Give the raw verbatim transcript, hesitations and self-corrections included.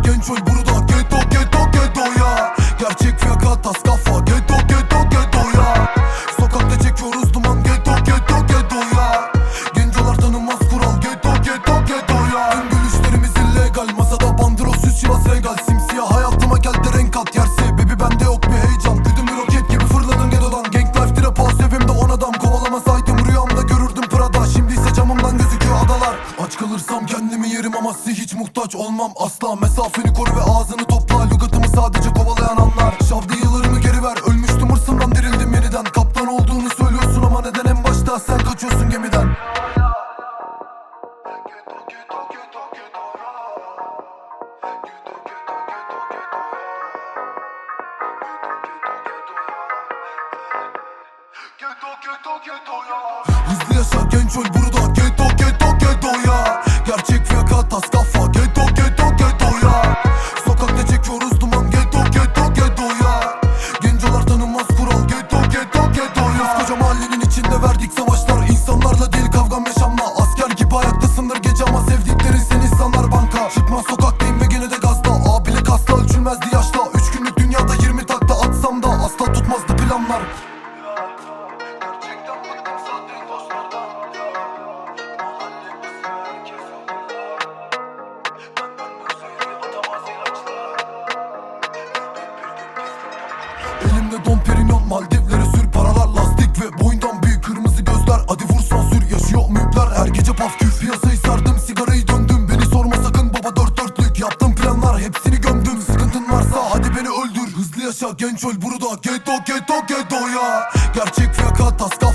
genç ol burada. Ghetto ghetto ghetto ya. Gerçek fiyaka tas kafa. Ghetto ghetto ghetto ya. Sokakta çekiyoruz duman. Ghetto ghetto ghetto ya. Gencolar tanımaz kural. Ghetto ghetto ghetto ya. Tüm gülüşlerimiz illegal. Masada bandıros süs Chivas Regal. Simsiyah hayatıma geldi renk at yerse. Baby bende yok bir heyecan. Güdüm bir roket gibi fırladın ghetto'dan. Gang life dire pause evimde on adam. Kovalamasaydım rüyamda görürdüm Prada. Şimdi ise camımdan gözüküyor adalar. Aç kalırsam kendimi yerim ama size hiç muhtaç olmam asla. Mesafeni koru ve ağzını topla. Lügatımı sadece kovalayan anlar. Şavdi yıllarımı geri ver. Ölmüştüm hırsımdan dirildim yeniden. Kaptan olduğunu söylüyorsun ama neden en başta sen kaçıyorsun gemiden? Hızlı yaşa genç ol burada. Ghetto ghetto ghetto ya. Gerçek fiyaka tas kafa. Ghetto ghetto ghetto ya. Sokakta çekiyoruz duman. Ghetto ghetto ghetto ya. Gencolar tanımaz kural. Ghetto ghetto ghetto ya. Koskoca mahallenin içinde verdik savaşlar. İnsanlarla değil kavgam yaşamla. Asker gibi ayaktasındır gece ama sevdiklerin seni insanlar banka. Çıkmaz sokaktayım ve gene de gazda. A bile kasla ölçülmezdi yaşta. Üç günlük dünyada yirmi takla atsam da asla tutmazdı planlar. Elimde Dom Perignon, Maldivlere sür, paralar lastik ve boyundan büyük kırmızı gözler. Hadi vursan sür, yaşıyor müpler her gece paf küf. Piyasayı sardım, sigarayı döndüm. Beni sorma sakın baba, dört dörtlük yaptım planlar, hepsini gömdüm. Sıkıntın varsa hadi beni öldür. Hızlı yaşa genç ol burada. Ghetto ghetto ghetto ya. Gerçek fiyaka tas